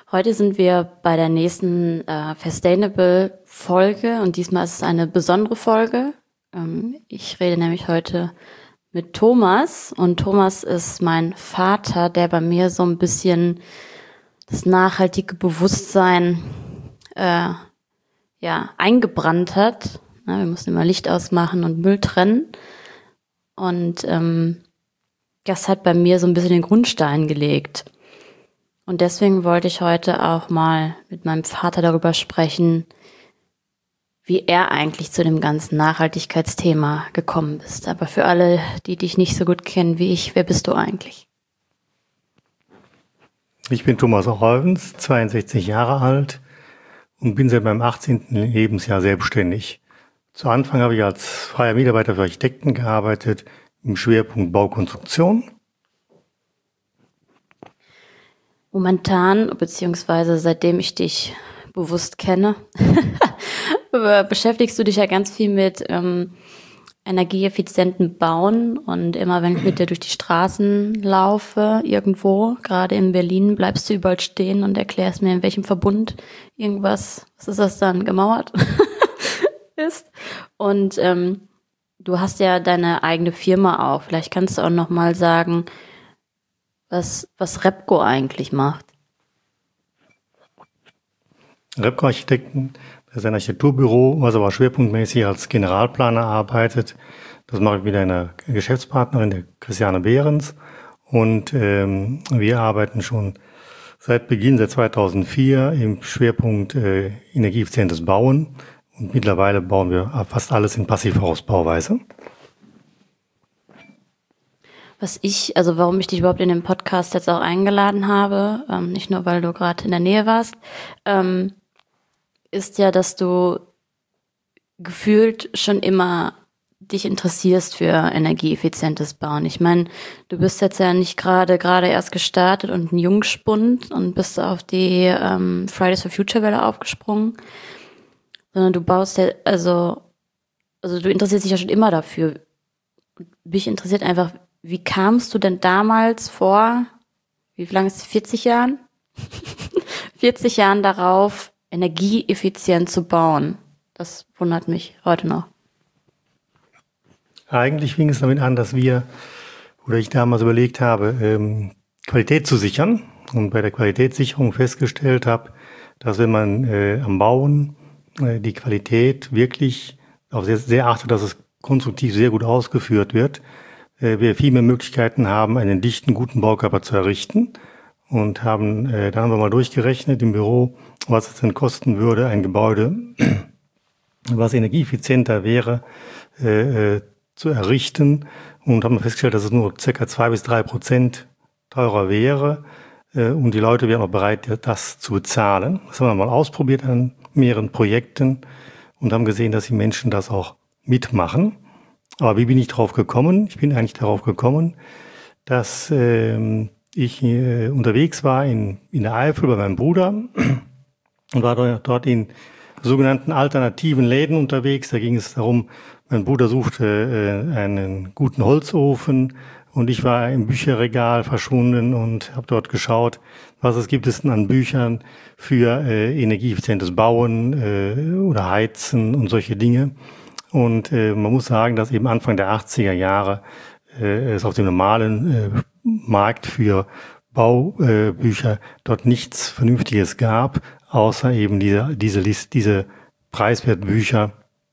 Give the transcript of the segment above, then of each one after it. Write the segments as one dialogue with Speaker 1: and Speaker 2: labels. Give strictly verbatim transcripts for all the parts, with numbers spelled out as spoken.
Speaker 1: Heute sind wir bei der nächsten äh, Fastainable-Folge und diesmal ist es eine besondere Folge. Ähm, ich rede nämlich heute mit Thomas und Thomas ist mein Vater, der bei mir so ein bisschen das nachhaltige Bewusstsein äh, ja eingebrannt hat. Ja, wir mussten immer Licht ausmachen und Müll trennen und ähm, das hat bei mir so ein bisschen den Grundstein gelegt. Und deswegen wollte ich heute auch mal mit meinem Vater darüber sprechen, wie er eigentlich zu dem ganzen Nachhaltigkeitsthema gekommen ist. Aber für alle, die dich nicht so gut kennen wie ich, wer bist du eigentlich?
Speaker 2: Ich bin Thomas Reuvens, zweiundsechzig Jahre alt und bin seit meinem achtzehnten Lebensjahr selbstständig. Zu Anfang habe ich als freier Mitarbeiter für Architekten gearbeitet, im Schwerpunkt Baukonstruktion.
Speaker 1: Momentan, beziehungsweise seitdem ich dich bewusst kenne, beschäftigst du dich ja ganz viel mit ähm, energieeffizienten Bauen. Und immer wenn ich mit dir durch die Straßen laufe, irgendwo, gerade in Berlin, bleibst du überall stehen und erklärst mir, in welchem Verbund irgendwas, was ist das dann, gemauert ist. Und ähm, du hast ja deine eigene Firma auch. Vielleicht kannst du auch noch mal sagen, was, was Repco eigentlich macht.
Speaker 2: Repco Architekten, das ist ein Architekturbüro, was aber schwerpunktmäßig als Generalplaner arbeitet. Das mache ich mit einer Geschäftspartnerin, der Christiane Behrens. Und ähm, wir arbeiten schon seit Beginn, seit zweitausendvier, im Schwerpunkt äh, energieeffizientes Bauen. Und mittlerweile bauen wir fast alles in Passivhausbauweise.
Speaker 1: Was ich, also warum ich dich überhaupt in den Podcast jetzt auch eingeladen habe, ähm, nicht nur, weil du gerade in der Nähe warst, ähm, ist ja, dass du gefühlt schon immer dich interessierst für energieeffizientes Bauen. Ich meine, du bist jetzt ja nicht gerade gerade erst gestartet und ein Jungspund und bist auf die ähm, Fridays for Future Welle aufgesprungen, sondern du baust ja, also, also du interessierst dich ja schon immer dafür. Mich interessiert einfach, wie kamst du denn damals vor, wie lange ist es, vierzig Jahren? vierzig Jahren darauf, energieeffizient zu bauen? Das wundert mich heute noch.
Speaker 2: Eigentlich fing es damit an, dass wir, oder ich damals überlegt habe, ähm, Qualität zu sichern und bei der Qualitätssicherung festgestellt habe, dass wenn man äh, am Bauen äh, die Qualität wirklich auch sehr, sehr achtet, dass es konstruktiv sehr gut ausgeführt wird, wir viel mehr Möglichkeiten haben, einen dichten, guten Baukörper zu errichten und haben, äh, da haben wir mal durchgerechnet im Büro, was es denn kosten würde, ein Gebäude, was energieeffizienter wäre, äh, zu errichten und haben festgestellt, dass es nur circa zwei bis drei Prozent teurer wäre äh, und die Leute wären auch bereit, das zu bezahlen. Das haben wir mal ausprobiert an mehreren Projekten und haben gesehen, dass die Menschen das auch mitmachen. Aber wie bin ich darauf gekommen? Ich bin eigentlich darauf gekommen, dass äh, ich äh, unterwegs war in, in der Eifel bei meinem Bruder und war dort in sogenannten alternativen Läden unterwegs. Da ging es darum, mein Bruder suchte äh, einen guten Holzofen und ich war im Bücherregal verschwunden und habe dort geschaut, was es gibt es denn an Büchern für äh, energieeffizientes Bauen äh, oder Heizen und solche Dinge. Und äh, man muss sagen, dass eben Anfang der achtziger Jahre äh, es auf dem normalen äh, Markt für Baubücher äh, dort nichts Vernünftiges gab, außer eben diese diese List, diese Preiswertbücher.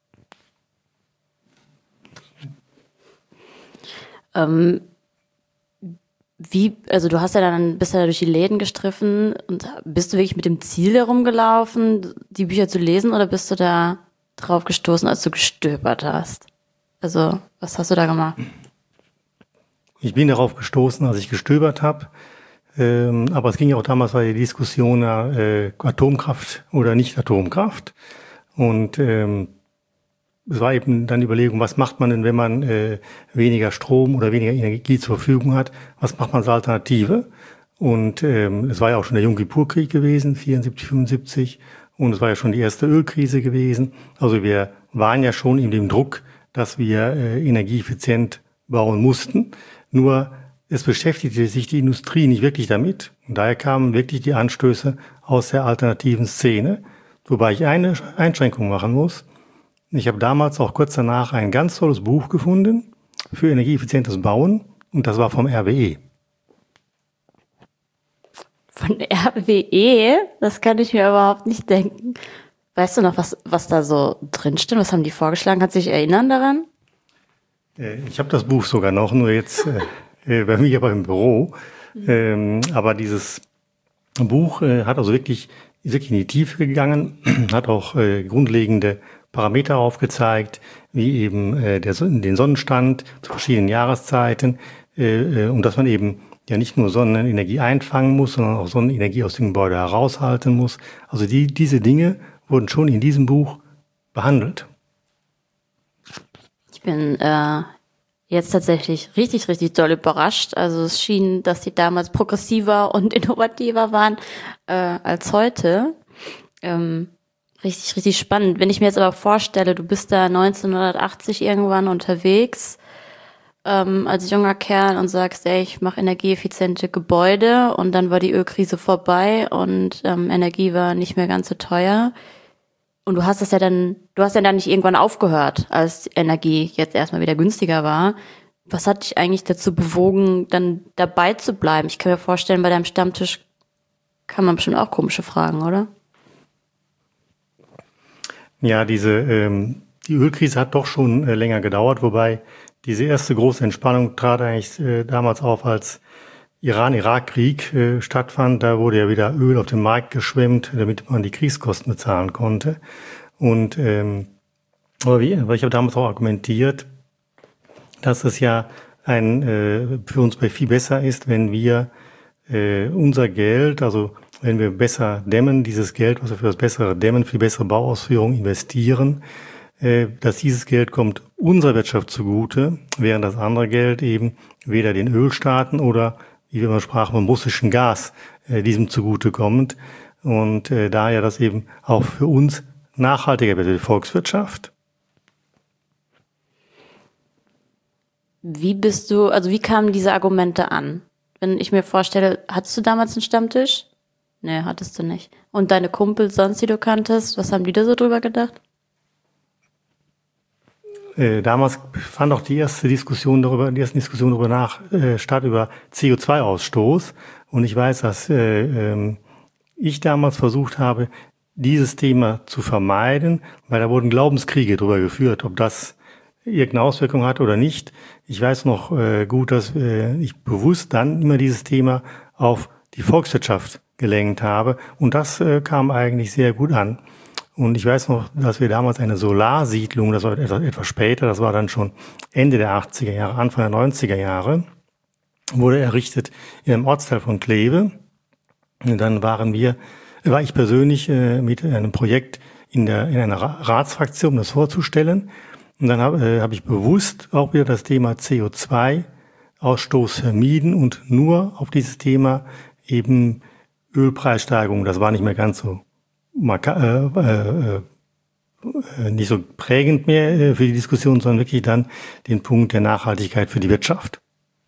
Speaker 1: Ähm, wie, also du hast ja dann, bist ja durch die Läden gestriffen und bist du wirklich mit dem Ziel herumgelaufen, die Bücher zu lesen, oder bist du da drauf gestoßen, als du gestöbert hast? Also, was hast du da gemacht?
Speaker 2: Ich bin darauf gestoßen, als ich gestöbert habe. Ähm, aber es ging ja auch damals bei der Diskussion äh, Atomkraft oder nicht Atomkraft. Und ähm, es war eben dann die Überlegung, was macht man denn, wenn man äh, weniger Strom oder weniger Energie zur Verfügung hat? Was macht man als Alternative? Und ähm, es war ja auch schon der Yom Kippur-Krieg gewesen, vierundsiebzig, fünfundsiebzig. Und es war ja schon die erste Ölkrise gewesen. Also wir waren ja schon in dem Druck, dass wir äh, energieeffizient bauen mussten. Nur es beschäftigte sich die Industrie nicht wirklich damit. Und daher kamen wirklich die Anstöße aus der alternativen Szene, wobei ich eine Einschränkung machen muss. Ich habe damals auch kurz danach ein ganz tolles Buch gefunden für energieeffizientes Bauen und das war vom R W E.
Speaker 1: Von R W E? Das kann ich mir überhaupt nicht denken. Weißt du noch, was, was da so drinsteht? Was haben die vorgeschlagen? Kannst du dich erinnern daran?
Speaker 2: Ich habe das Buch sogar noch, nur jetzt äh, bei mir aber im Büro. Mhm. Ähm, aber dieses Buch äh, hat also wirklich, ist wirklich in die Tiefe gegangen, hat auch äh, grundlegende Parameter aufgezeigt, wie eben äh, der, den Sonnenstand zu verschiedenen Jahreszeiten äh, und dass man eben ja nicht nur Sonnenenergie einfangen muss, sondern auch Sonnenenergie aus dem Gebäude heraushalten muss. Also die, diese Dinge wurden schon in diesem Buch behandelt.
Speaker 1: Ich bin äh, jetzt tatsächlich richtig, richtig doll überrascht. Also es schien, dass die damals progressiver und innovativer waren äh, als heute. Ähm, richtig, richtig spannend. Wenn ich mir jetzt aber vorstelle, du bist da neunzehnhundertachtzig irgendwann unterwegs ähm, als junger Kerl und sagst, ey, ich mache energieeffiziente Gebäude und dann war die Ölkrise vorbei und ähm, Energie war nicht mehr ganz so teuer. Und du hast es ja dann, du hast ja dann nicht irgendwann aufgehört, als Energie jetzt erstmal wieder günstiger war. Was hat dich eigentlich dazu bewogen, dann dabei zu bleiben? Ich kann mir vorstellen, bei deinem Stammtisch kann man bestimmt auch komische Fragen, oder?
Speaker 2: Ja, diese ähm, die Ölkrise hat doch schon äh, länger gedauert, wobei diese erste große Entspannung trat eigentlich äh, damals auf, als Iran-Irak-Krieg äh, stattfand. Da wurde ja wieder Öl auf den Markt geschwemmt, damit man die Kriegskosten bezahlen konnte. Und ähm, aber wie, aber ich habe damals auch argumentiert, dass es ja ein äh, für uns viel besser ist, wenn wir äh, unser Geld, also wenn wir besser dämmen, dieses Geld, was wir für das bessere Dämmen, für die bessere Bauausführung investieren, äh, dass dieses Geld kommt unserer Wirtschaft zugute, während das andere Geld eben weder den Ölstaaten oder, wie wir mal sprachen, vom russischen Gas äh, diesem zugutekommt. Und äh, daher das eben auch für uns nachhaltiger wird, die Volkswirtschaft.
Speaker 1: Wie bist du, also wie kamen diese Argumente an? Wenn ich mir vorstelle, hattest du damals einen Stammtisch? Nee, hattest du nicht. Und deine Kumpels sonst, die du kanntest, was haben die da so drüber gedacht?
Speaker 2: Äh, damals fand auch die erste Diskussion darüber, die erste Diskussion darüber nach äh, statt über C O zwei Ausstoß. Und ich weiß, dass äh, äh, ich damals versucht habe, dieses Thema zu vermeiden, weil da wurden Glaubenskriege drüber geführt, ob das irgendeine Auswirkung hat oder nicht. Ich weiß noch äh, gut, dass äh, ich bewusst dann immer dieses Thema auf die Volkswirtschaft gelenkt habe. Und das äh, kam eigentlich sehr gut an. Und ich weiß noch, dass wir damals eine Solarsiedlung, das war etwas, etwas später, das war dann schon Ende der achtziger Jahre, Anfang der neunziger Jahre, wurde errichtet in einem Ortsteil von Kleve. Und dann waren wir, war ich persönlich äh, mit einem Projekt in der in einer Ratsfraktion, um das vorzustellen. Und dann habe äh, hab ich bewusst auch wieder das Thema C O zwei Ausstoß vermieden und nur auf dieses Thema eben Ölpreissteigerung, das war nicht mehr ganz so marka- äh, äh, nicht so prägend mehr äh, für die Diskussion, sondern wirklich dann den Punkt der Nachhaltigkeit für die Wirtschaft.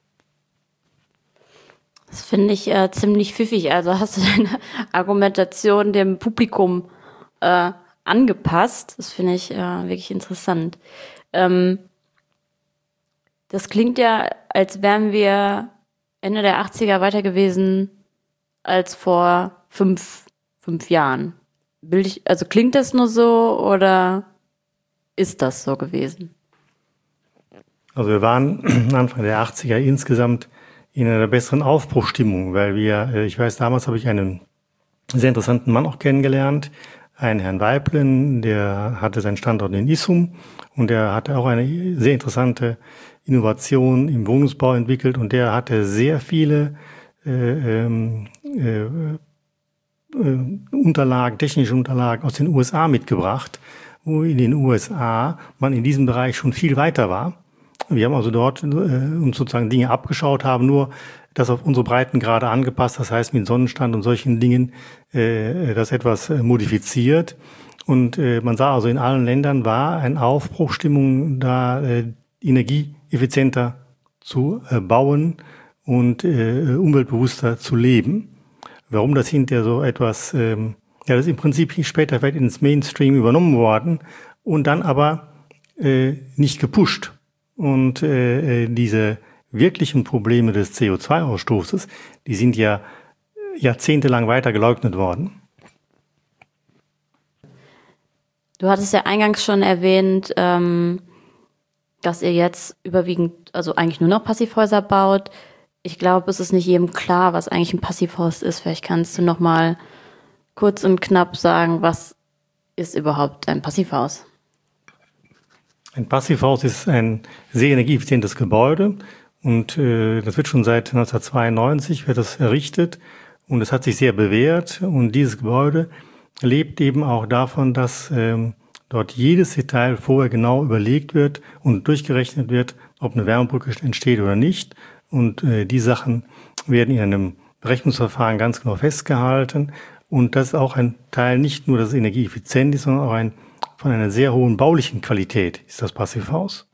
Speaker 1: Das finde ich äh, ziemlich pfiffig. Also hast du deine Argumentation dem Publikum äh, angepasst. Das finde ich äh, wirklich interessant. Ähm, das klingt ja, als wären wir Ende der achtziger weiter gewesen als vor fünf, fünf Jahren. Bild ich, also klingt das nur so oder ist das so gewesen?
Speaker 2: Also wir waren Anfang der achtziger insgesamt in einer besseren Aufbruchstimmung, weil wir, ich weiß, damals habe ich einen sehr interessanten Mann auch kennengelernt, einen Herrn Weiblen, der hatte seinen Standort in Issum und der hatte auch eine sehr interessante Innovation im Wohnungsbau entwickelt und der hatte sehr viele äh, äh, äh, Unterlagen, technische Unterlagen aus den U S A mitgebracht, wo in den U S A man in diesem Bereich schon viel weiter war. Wir haben also dort äh, uns sozusagen Dinge abgeschaut, haben nur das auf unsere Breitengrade angepasst, das heißt mit Sonnenstand und solchen Dingen äh, das etwas äh, modifiziert. Und äh, man sah also in allen Ländern war eine Aufbruchstimmung da, äh, energieeffizienter zu äh, bauen und äh, umweltbewusster zu leben. Warum das hinterher so etwas, ähm, ja, das ist im Prinzip später vielleicht ins Mainstream übernommen worden und dann aber äh, nicht gepusht. Und äh, diese wirklichen Probleme des C O zwei Ausstoßes, die sind ja jahrzehntelang weiter geleugnet worden.
Speaker 1: Du hattest ja eingangs schon erwähnt, ähm, dass ihr jetzt überwiegend, also eigentlich nur noch Passivhäuser baut. Ich glaube, es ist nicht jedem klar, was eigentlich ein Passivhaus ist. Vielleicht kannst du noch mal kurz und knapp sagen, was ist überhaupt ein Passivhaus?
Speaker 2: Ein Passivhaus ist ein sehr energieeffizientes Gebäude und äh, das wird schon seit neunzehnhundertzweiundneunzig wird das errichtet und es hat sich sehr bewährt und dieses Gebäude lebt eben auch davon, dass ähm, dort jedes Detail vorher genau überlegt wird und durchgerechnet wird, ob eine Wärmebrücke entsteht oder nicht. Und äh, die Sachen werden in einem Berechnungsverfahren ganz genau festgehalten. Und das ist auch ein Teil nicht nur, dass es energieeffizient ist, sondern auch ein, von einer sehr hohen baulichen Qualität ist das Passivhaus.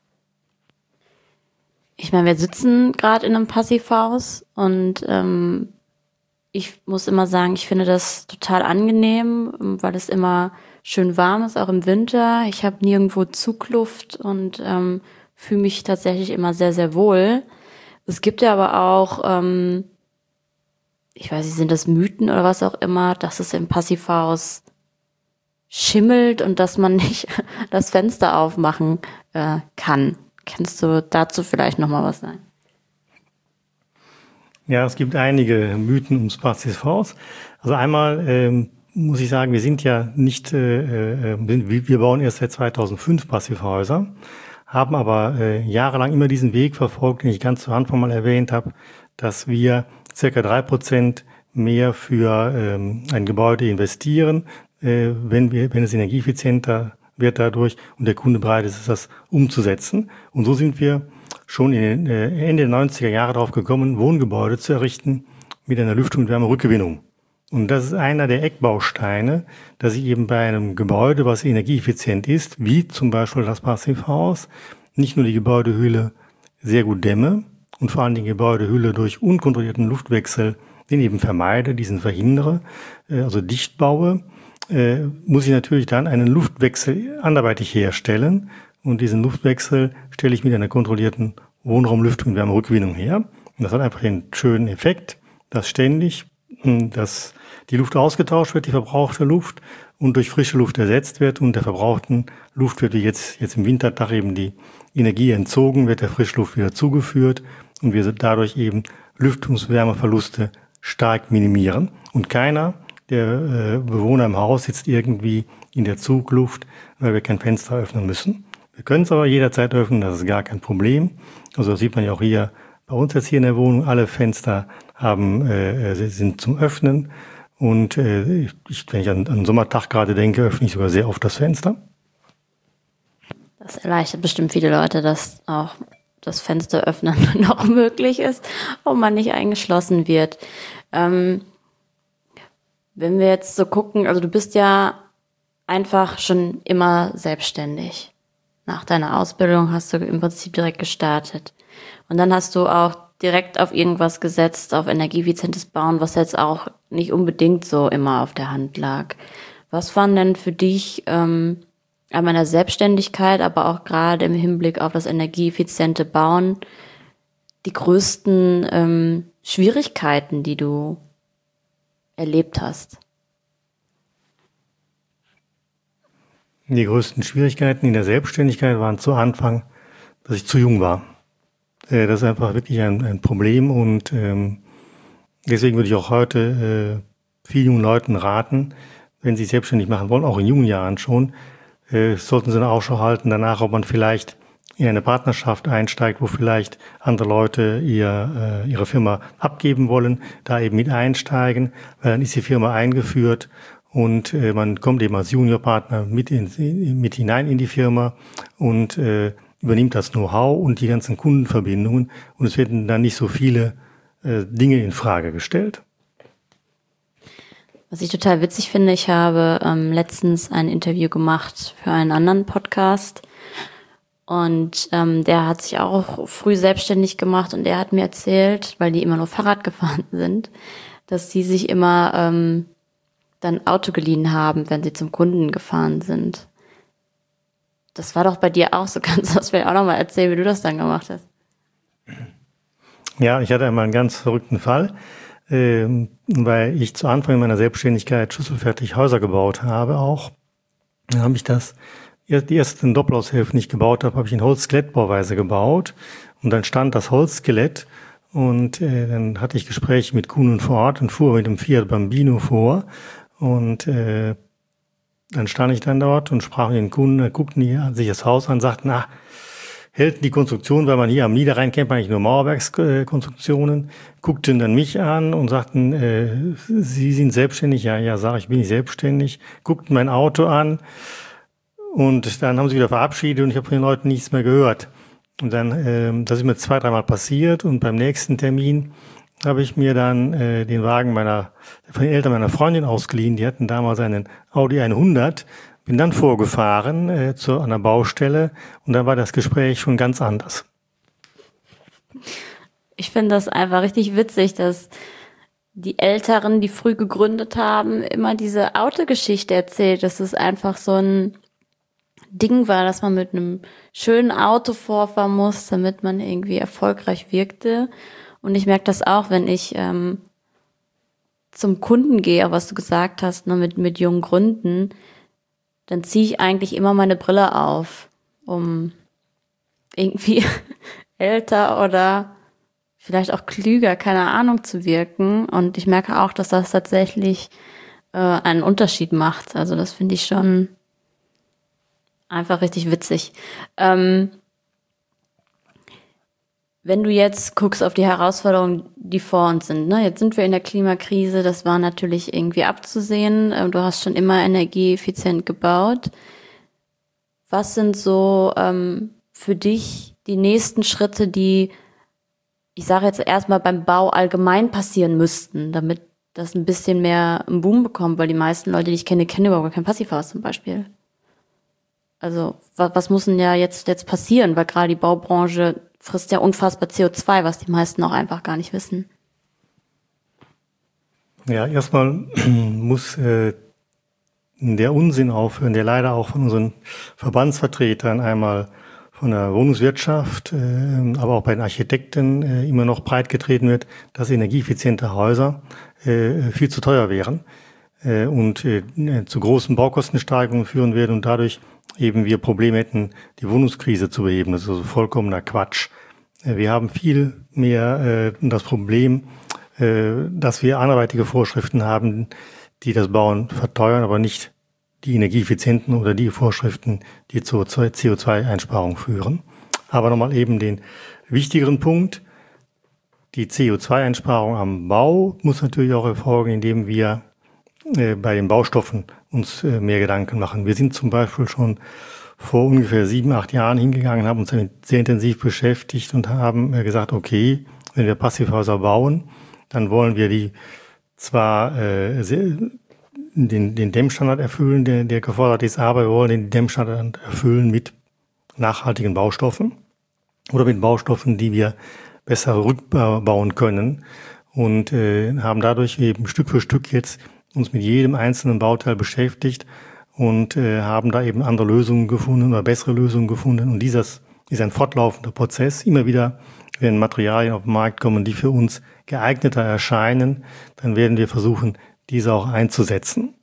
Speaker 1: Ich meine, wir sitzen gerade in einem Passivhaus und ähm, ich muss immer sagen, ich finde das total angenehm, weil es immer schön warm ist, auch im Winter. Ich habe nirgendwo Zugluft und ähm, fühle mich tatsächlich immer sehr, sehr wohl. Es gibt ja aber auch, ähm, ich weiß nicht, sind das Mythen oder was auch immer, dass es im Passivhaus schimmelt und dass man nicht das Fenster aufmachen äh, kann. Kannst du dazu vielleicht noch mal was sagen?
Speaker 2: Ja, es gibt einige Mythen ums Passivhaus. Also einmal ähm, muss ich sagen, wir sind ja nicht, äh, äh, wir bauen erst seit zweitausendfünf Passivhäuser, haben aber äh, jahrelang immer diesen Weg verfolgt, den ich ganz zu Anfang mal erwähnt habe, dass wir circa drei Prozent mehr für ähm, ein Gebäude investieren, äh, wenn wir, wenn es energieeffizienter wird dadurch und der Kunde bereit ist, das umzusetzen. Und so sind wir schon in den, äh, Ende der neunziger Jahre darauf gekommen, Wohngebäude zu errichten mit einer Lüftung und Wärmerückgewinnung. Und das ist einer der Eckbausteine, dass ich eben bei einem Gebäude, was energieeffizient ist, wie zum Beispiel das Passivhaus, nicht nur die Gebäudehülle sehr gut dämme und vor allem die Gebäudehülle durch unkontrollierten Luftwechsel den eben vermeide, diesen verhindere, äh, also dicht baue, äh, muss ich natürlich dann einen Luftwechsel anderweitig herstellen. Und diesen Luftwechsel stelle ich mit einer kontrollierten Wohnraumlüftung und Wärmerückgewinnung her. Und das hat einfach den schönen Effekt, dass ständig dass die Luft ausgetauscht wird, die verbrauchte Luft, und durch frische Luft ersetzt wird. Und der verbrauchten Luft wird wie jetzt, jetzt im Wintertag eben die Energie entzogen, wird der Frischluft wieder zugeführt. Und wir dadurch eben Lüftungswärmeverluste stark minimieren. Und keiner der äh, Bewohner im Haus sitzt irgendwie in der Zugluft, weil wir kein Fenster öffnen müssen. Wir können es aber jederzeit öffnen, das ist gar kein Problem. Also das sieht man ja auch hier bei uns jetzt hier in der Wohnung. Alle Fenster haben, äh, sind zum Öffnen. Und äh, ich, wenn ich an, an einen Sommertag gerade denke, öffne ich sogar sehr oft das Fenster.
Speaker 1: Das erleichtert bestimmt viele Leute, dass auch das Fenster öffnen noch möglich ist und man nicht eingeschlossen wird. Ähm, wenn wir jetzt so gucken, also du bist ja einfach schon immer selbstständig. Nach deiner Ausbildung hast du im Prinzip direkt gestartet. Und dann hast du auch direkt auf irgendwas gesetzt, auf energieeffizientes Bauen, was jetzt auch nicht unbedingt so immer auf der Hand lag. Was waren denn für dich ähm, an meiner Selbstständigkeit, aber auch gerade im Hinblick auf das energieeffiziente Bauen, die größten ähm, Schwierigkeiten, die du erlebt hast?
Speaker 2: Die größten Schwierigkeiten in der Selbstständigkeit waren zu Anfang, dass ich zu jung war. Äh, das ist einfach wirklich ein, ein Problem und ähm, deswegen würde ich auch heute äh, vielen jungen Leuten raten, wenn sie sich selbstständig machen wollen, auch in jungen Jahren schon, äh, sollten sie eine Ausschau halten danach, ob man vielleicht in eine Partnerschaft einsteigt, wo vielleicht andere Leute ihr, äh, ihre Firma abgeben wollen, da eben mit einsteigen, weil dann ist die Firma eingeführt und äh, man kommt eben als Juniorpartner mit, in, mit hinein in die Firma und äh, übernimmt das Know-how und die ganzen Kundenverbindungen und es werden dann nicht so viele äh, Dinge in Frage gestellt.
Speaker 1: Was ich total witzig finde, ich habe ähm, letztens ein Interview gemacht für einen anderen Podcast Und ähm, der hat sich auch früh selbstständig gemacht und er hat mir erzählt, weil die immer nur Fahrrad gefahren sind, dass sie sich immer ähm, dann Auto geliehen haben, wenn sie zum Kunden gefahren sind. Das war doch bei dir auch so. Kannst du das vielleicht auch nochmal erzählen, wie du das dann gemacht hast?
Speaker 2: Ja, ich hatte einmal einen ganz verrückten Fall, ähm, weil ich zu Anfang meiner Selbstständigkeit schlüsselfertig Häuser gebaut habe auch. Dann habe ich das, die ersten Doppelhaushälften, die ich gebaut habe, habe ich in Holzskelettbauweise gebaut. Und dann stand das Holzskelett und äh, dann hatte ich Gespräche mit Kunden vor Ort und fuhr mit dem Fiat Bambino vor. Und äh, dann stand ich dann dort und sprach mit den Kunden, guckten die sich das Haus an, sagten, na, hält die Konstruktion, weil man hier am Niederrhein kennt man eigentlich nur Mauerwerkskonstruktionen, guckten dann mich an und sagten, äh, Sie sind selbstständig? Ja, ja, sage ich, bin ich selbstständig. Guckten mein Auto an und dann haben sie wieder verabschiedet und ich habe von den Leuten nichts mehr gehört. Und dann, äh, das ist mir zwei, dreimal passiert und beim nächsten Termin habe ich mir dann äh, den Wagen meiner, von den Eltern meiner Freundin ausgeliehen. Die hatten damals einen Audi hundert. Bin dann vorgefahren äh, zu einer Baustelle und dann war das Gespräch schon ganz anders.
Speaker 1: Ich finde das einfach richtig witzig, dass die Älteren, die früh gegründet haben, immer diese Autogeschichte erzählt, dass es einfach so ein Ding war, dass man mit einem schönen Auto vorfahren muss, damit man irgendwie erfolgreich wirkte. Und ich merke das auch, wenn ich ähm, zum Kunden gehe, was du gesagt hast, ne, mit, mit jungen Gründen, dann ziehe ich eigentlich immer meine Brille auf, um irgendwie älter oder vielleicht auch klüger, keine Ahnung, zu wirken. Und ich merke auch, dass das tatsächlich äh, einen Unterschied macht. Also das finde ich schon einfach richtig witzig. Ähm, wenn du jetzt guckst auf die Herausforderungen, die vor uns sind, ne? Jetzt sind wir in der Klimakrise, das war natürlich irgendwie abzusehen. Du hast schon immer energieeffizient gebaut. Was sind so ähm, für dich die nächsten Schritte, die, ich sage jetzt erstmal beim Bau allgemein passieren müssten, damit das ein bisschen mehr einen Boom bekommt, weil die meisten Leute, die ich kenne, kennen überhaupt kein Passivhaus zum Beispiel. Also was, was muss denn ja jetzt, jetzt passieren, weil gerade die Baubranche frisst ja unfassbar C O zwei, was die meisten auch einfach gar nicht wissen.
Speaker 2: Ja, erstmal muss äh, der Unsinn aufhören, der leider auch von unseren Verbandsvertretern, einmal von der Wohnungswirtschaft, äh, aber auch bei den Architekten äh, immer noch breitgetreten wird, dass energieeffiziente Häuser äh, viel zu teuer wären äh, und äh, zu großen Baukostensteigerungen führen werden und dadurch eben wir Probleme hätten, die Wohnungskrise zu beheben. Das ist also vollkommener Quatsch. Wir haben viel mehr äh, das Problem, äh, dass wir anderweitige Vorschriften haben, die das Bauen verteuern, aber nicht die energieeffizienten oder die Vorschriften, die zur C O zwei Einsparung führen. Aber nochmal eben den wichtigeren Punkt. Die C O zwei Einsparung am Bau muss natürlich auch erfolgen, indem wir äh, bei den Baustoffen uns äh, mehr Gedanken machen. Wir sind zum Beispiel schon vor ungefähr sieben, acht Jahren hingegangen, haben uns damit sehr intensiv beschäftigt und haben äh, gesagt, okay, wenn wir Passivhäuser bauen, dann wollen wir die zwar äh, sehr, den, den Dämmstandard erfüllen, der, der gefordert ist, aber wir wollen den Dämmstandard erfüllen mit nachhaltigen Baustoffen oder mit Baustoffen, die wir besser rückbauen können und äh, haben dadurch eben Stück für Stück jetzt uns mit jedem einzelnen Bauteil beschäftigt und äh, haben da eben andere Lösungen gefunden oder bessere Lösungen gefunden. Und dieses ist ein fortlaufender Prozess. Immer wieder, wenn Materialien auf den Markt kommen, die für uns geeigneter erscheinen, dann werden wir versuchen, diese auch einzusetzen.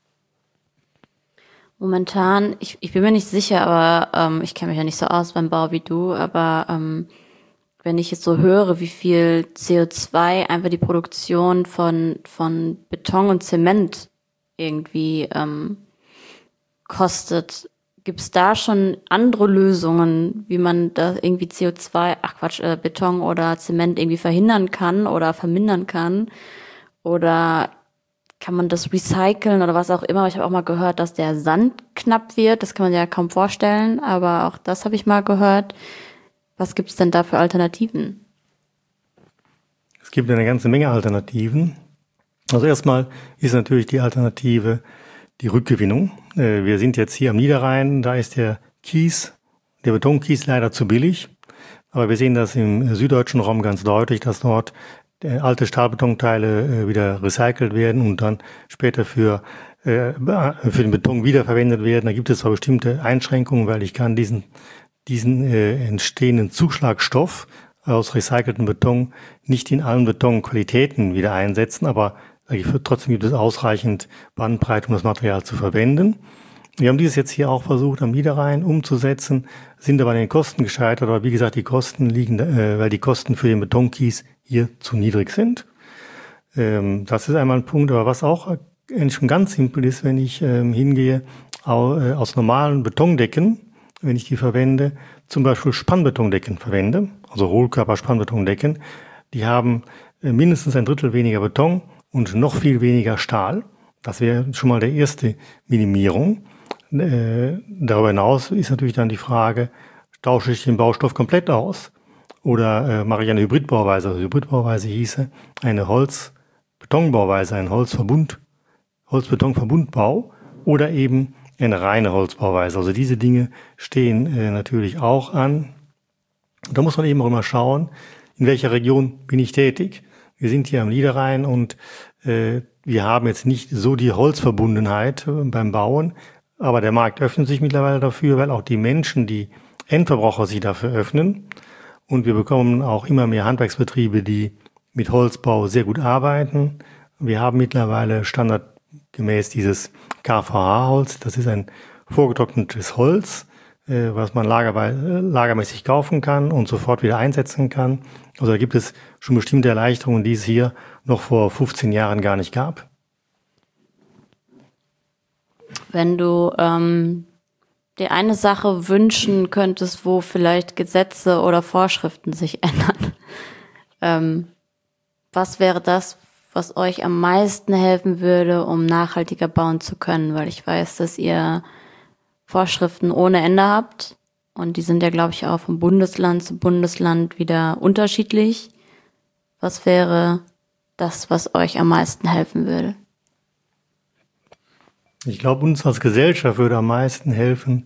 Speaker 1: Momentan, ich, ich bin mir nicht sicher, aber ähm, ich kenne mich ja nicht so aus beim Bau wie du, aber ähm, wenn ich jetzt so höre, wie viel C O zwei einfach die Produktion von von Beton und Zement irgendwie ähm, kostet, gibt's da schon andere Lösungen, wie man da irgendwie C O zwei, ach Quatsch, äh, Beton oder Zement irgendwie verhindern kann oder vermindern kann? Oder kann man das recyceln oder was auch immer? Ich habe auch mal gehört, dass der Sand knapp wird. Das kann man ja kaum vorstellen, aber auch das habe ich mal gehört. Was gibt's denn da für Alternativen?
Speaker 2: Es gibt eine ganze Menge Alternativen. Also erstmal ist natürlich die Alternative die Rückgewinnung. Wir sind jetzt hier am Niederrhein, da ist der Kies der Betonkies leider zu billig. Aber wir sehen das im süddeutschen Raum ganz deutlich, dass dort alte Stahlbetonteile wieder recycelt werden und dann später für, für den Beton wiederverwendet werden. Da gibt es zwar bestimmte Einschränkungen, weil ich kann diesen, diesen entstehenden Zuschlagstoff aus recyceltem Beton nicht in allen Betonqualitäten wieder einsetzen, aber trotzdem gibt es ausreichend Bandbreite, um das Material zu verwenden. Wir haben dieses jetzt hier auch versucht, am Niederrhein umzusetzen, sind aber an den Kosten gescheitert, aber wie gesagt, die Kosten liegen, äh, weil die Kosten für den Betonkies hier zu niedrig sind. Ähm, das ist einmal ein Punkt, aber was auch eigentlich schon ganz simpel ist, wenn ich ähm, hingehe, au, äh, aus normalen Betondecken, wenn ich die verwende, zum Beispiel Spannbetondecken verwende, also Hohlkörper-Spannbetondecken, die haben äh, mindestens ein Drittel weniger Beton und noch viel weniger Stahl. Das wäre schon mal der erste Minimierung. Äh, darüber hinaus ist natürlich dann die Frage, tausche ich den Baustoff komplett aus oder äh, mache ich eine Hybridbauweise? Also Hybridbauweise hieße eine Holz-Betonbauweise, ein Holzverbund, Holz-Beton-Verbundbau oder eben eine reine Holzbauweise. Also diese Dinge stehen äh, natürlich auch an. Da muss man eben auch immer schauen, in welcher Region bin ich tätig. Wir sind hier am Niederrhein und äh, wir haben jetzt nicht so die Holzverbundenheit äh, beim Bauen, aber der Markt öffnet sich mittlerweile dafür, weil auch die Menschen, die Endverbraucher, sich dafür öffnen. Und wir bekommen auch immer mehr Handwerksbetriebe, die mit Holzbau sehr gut arbeiten. Wir haben mittlerweile standardgemäß dieses K V H-Holz. Das ist ein vorgetrocknetes Holz, äh, was man lager- lagermäßig kaufen kann und sofort wieder einsetzen kann. Also da gibt es schon bestimmte Erleichterungen, die es hier noch vor fünfzehn Jahren gar nicht gab.
Speaker 1: Wenn du ähm, dir eine Sache wünschen könntest, wo vielleicht Gesetze oder Vorschriften sich ändern, ähm, was wäre das, was euch am meisten helfen würde, um nachhaltiger bauen zu können? Weil ich weiß, dass ihr Vorschriften ohne Ende habt und die sind ja, glaube ich, auch vom Bundesland zu Bundesland wieder unterschiedlich. Was wäre das, was euch am meisten helfen würde?
Speaker 2: Ich glaube, uns als Gesellschaft würde am meisten helfen,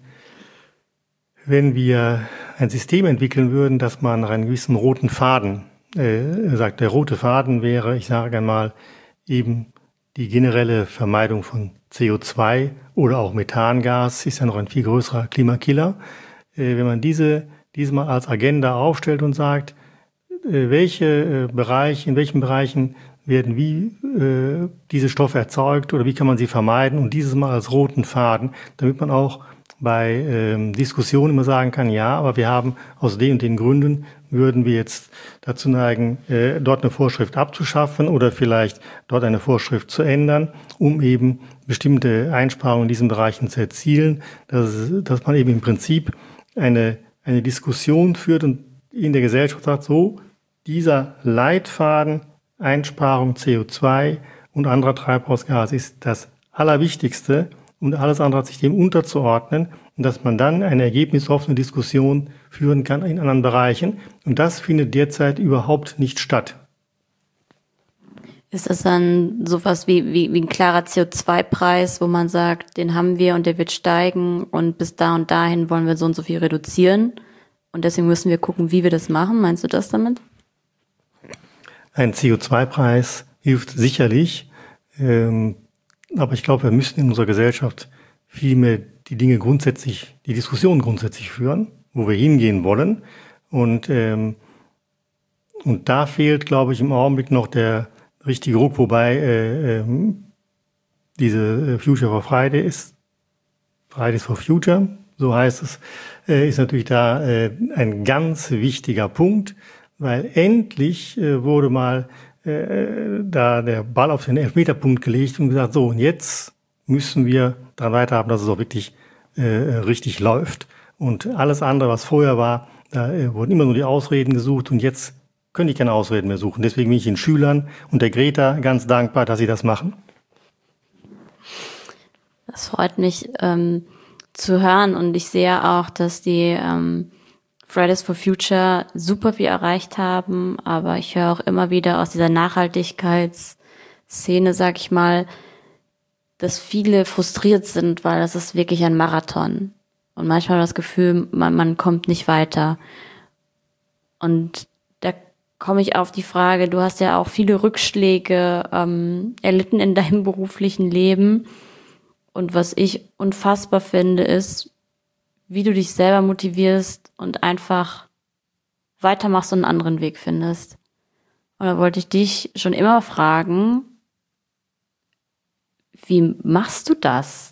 Speaker 2: wenn wir ein System entwickeln würden, dass man nach einem gewissen roten Faden äh, sagt. Der rote Faden wäre, ich sage einmal, eben die generelle Vermeidung von C O zwei oder auch Methangas, ist ja noch ein viel größerer Klimakiller. Äh, wenn man diese, diese mal als Agenda aufstellt und sagt, äh, welche äh, Bereiche, in welchen Bereichen werden wie äh, diese Stoffe erzeugt oder wie kann man sie vermeiden und dieses mal als roten Faden, damit man auch bei ähm, Diskussionen immer sagen kann, ja, aber wir haben aus den und den Gründen, würden wir jetzt dazu neigen, äh, dort eine Vorschrift abzuschaffen oder vielleicht dort eine Vorschrift zu ändern, um eben bestimmte Einsparungen in diesen Bereichen zu erzielen, dass, dass man eben im Prinzip eine, eine Diskussion führt und in der Gesellschaft sagt, so, dieser Leitfaden Einsparung C O zwei und anderer Treibhausgase ist das Allerwichtigste und alles andere hat sich dem unterzuordnen und dass man dann eine ergebnisoffene Diskussion führen kann in anderen Bereichen und das findet derzeit überhaupt nicht statt.
Speaker 1: Ist das dann sowas wie, wie, wie ein klarer C O zwei Preis, wo man sagt, den haben wir und der wird steigen und bis da und dahin wollen wir so und so viel reduzieren und deswegen müssen wir gucken, wie wir das machen? Meinst du das damit? Ein
Speaker 2: C O zwei Preis hilft sicherlich, ähm, aber ich glaube, wir müssen in unserer Gesellschaft viel mehr die Dinge grundsätzlich, die Diskussion grundsätzlich führen, wo wir hingehen wollen. Und, ähm, und da fehlt, glaube ich, im Augenblick noch der richtige Ruck, wobei äh, ähm, diese Future for Friday ist, Fridays for Future, so heißt es, äh, ist natürlich da äh, ein ganz wichtiger Punkt. Weil endlich äh, wurde mal äh, da der Ball auf den Elfmeterpunkt gelegt und gesagt, so, und jetzt müssen wir daran weiterhaben, dass es auch wirklich äh, richtig läuft. Und alles andere, was vorher war, da äh, wurden immer nur die Ausreden gesucht und jetzt können die keine Ausreden mehr suchen. Deswegen bin ich den Schülern und der Greta ganz dankbar, dass sie das machen.
Speaker 1: Das freut mich ähm, zu hören und ich sehe auch, dass die ähm, Fridays for Future super viel erreicht haben, aber ich höre auch immer wieder aus dieser Nachhaltigkeitsszene, sag ich mal, dass viele frustriert sind, weil das ist wirklich ein Marathon. Und manchmal das Gefühl, man, man kommt nicht weiter. Und da komme ich auf die Frage, du hast ja auch viele Rückschläge ähm, erlitten in deinem beruflichen Leben. Und was ich unfassbar finde, ist, wie du dich selber motivierst und einfach weitermachst und einen anderen Weg findest. Und da wollte ich dich schon immer fragen, wie machst du das?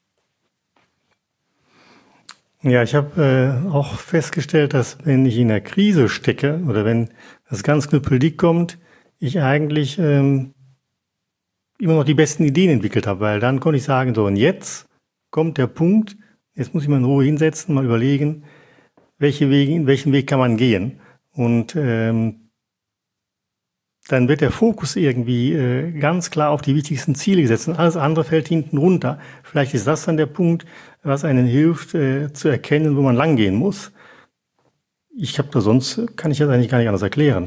Speaker 2: Ja, ich habe äh, auch festgestellt, dass wenn ich in einer Krise stecke oder wenn das ganz knüppeldick kommt, ich eigentlich ähm, immer noch die besten Ideen entwickelt habe, weil dann konnte ich sagen, so und jetzt kommt der Punkt, jetzt muss ich mal in Ruhe hinsetzen, mal überlegen, welche Wege, welchen Weg kann man gehen. Und ähm, dann wird der Fokus irgendwie äh, ganz klar auf die wichtigsten Ziele gesetzt und alles andere fällt hinten runter. Vielleicht ist das dann der Punkt, was einen hilft, äh, zu erkennen, wo man langgehen muss. Ich habe da sonst, kann ich das eigentlich gar nicht anders erklären.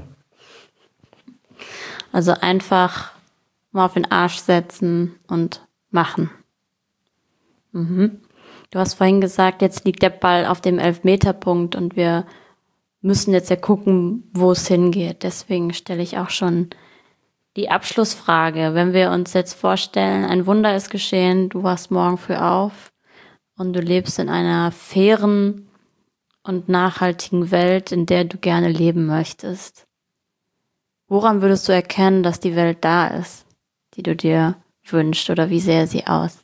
Speaker 1: Also einfach mal auf den Arsch setzen und machen. Mhm. Du hast vorhin gesagt, jetzt liegt der Ball auf dem Elfmeterpunkt und wir müssen jetzt ja gucken, wo es hingeht. Deswegen stelle ich auch schon die Abschlussfrage. Wenn wir uns jetzt vorstellen, ein Wunder ist geschehen, du wachst morgen früh auf und du lebst in einer fairen und nachhaltigen Welt, in der du gerne leben möchtest. Woran würdest du erkennen, dass die Welt da ist, die du dir wünschst, oder wie sähe sie aus?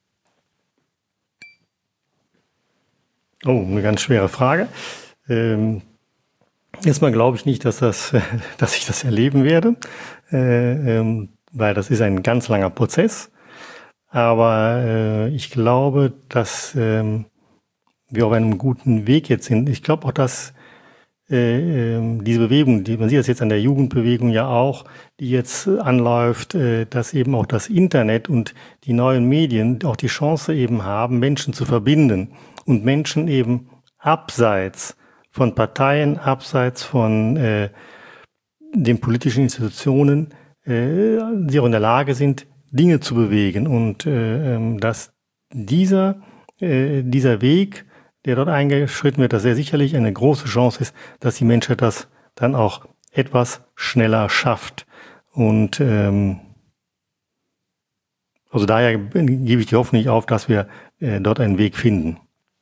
Speaker 2: Oh, eine ganz schwere Frage. Ähm, erstmal glaube ich nicht, dass das, dass ich das erleben werde, äh, ähm, weil das ist ein ganz langer Prozess. Aber äh, ich glaube, dass ähm, wir auf einem guten Weg jetzt sind. Ich glaube auch, dass äh, äh, diese Bewegung, die, man sieht das jetzt an der Jugendbewegung ja auch, die jetzt anläuft, äh, dass eben auch das Internet und die neuen Medien auch die Chance eben haben, Menschen zu verbinden und Menschen eben abseits von Parteien, abseits von äh, den politischen Institutionen, äh, die auch in der Lage sind, Dinge zu bewegen. Und äh, dass dieser, äh, dieser Weg, der dort eingeschritten wird, dass sehr sicherlich eine große Chance ist, dass die Menschheit das dann auch etwas schneller schafft. Und ähm, also daher gebe ich die Hoffnung nicht auf, dass wir äh, dort einen Weg finden.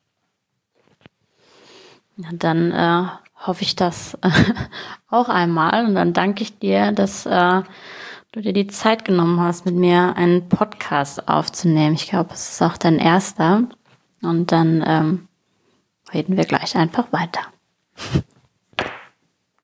Speaker 1: Ja, dann äh, hoffe ich das äh, auch einmal. Und dann danke ich dir, dass äh, du dir die Zeit genommen hast, mit mir einen Podcast aufzunehmen. Ich glaube, es ist auch dein erster. Und dann ähm, reden wir gleich einfach weiter.